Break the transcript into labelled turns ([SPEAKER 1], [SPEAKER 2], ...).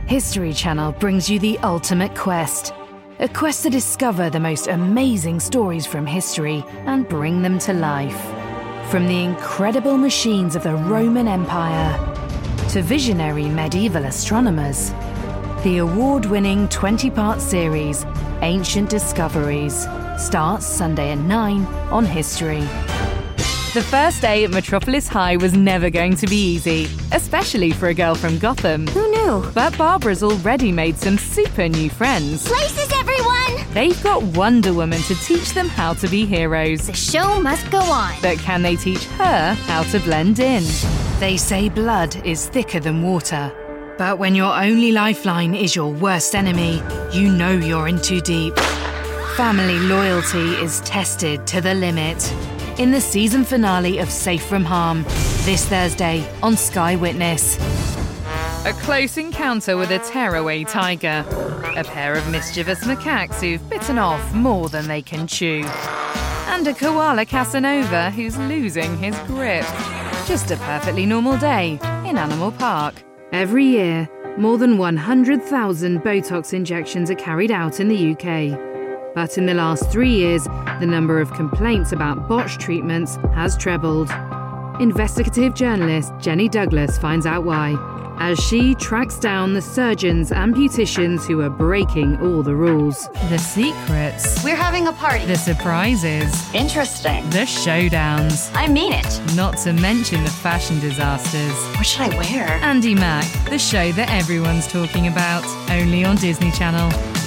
[SPEAKER 1] History Channel brings you the ultimate quest. A quest to discover the most amazing stories from history and bring them to life. From the incredible machines of the Roman Empire to visionary medieval astronomers, the award-winning 20-part series, Ancient Discoveries, starts Sunday at 9 on History. The first day at Metropolis High was never going to be easy, especially for a girl from Gotham.
[SPEAKER 2] Who knew?
[SPEAKER 1] But Barbara's already made some super new friends.
[SPEAKER 2] Places, everyone!
[SPEAKER 1] They've got Wonder Woman to teach them how to be heroes.
[SPEAKER 2] The show must go on.
[SPEAKER 1] But can they teach her how to blend in? They say blood is thicker than water. But when your only lifeline is your worst enemy, you know you're in too deep. Family loyalty is tested to the limit. In the season finale of Safe from Harm, this Thursday on Sky Witness. A close encounter with a tearaway tiger. A pair of mischievous macaques who've bitten off more than they can chew. And a koala Casanova who's losing his grip. Just a perfectly normal day in Animal Park. Every year, more than 100,000 Botox injections are carried out in the UK. But in the last 3 years, the number of complaints about botched treatments has trebled. Investigative journalist Jenny Douglas finds out why, as she tracks down the surgeons and beauticians who are breaking all the rules. The secrets.
[SPEAKER 3] We're having a party.
[SPEAKER 1] The surprises.
[SPEAKER 3] Interesting.
[SPEAKER 1] The showdowns.
[SPEAKER 3] I mean it.
[SPEAKER 1] Not to mention the fashion disasters.
[SPEAKER 3] What should I wear?
[SPEAKER 1] Andy Mack, the show that everyone's talking about, only on Disney Channel.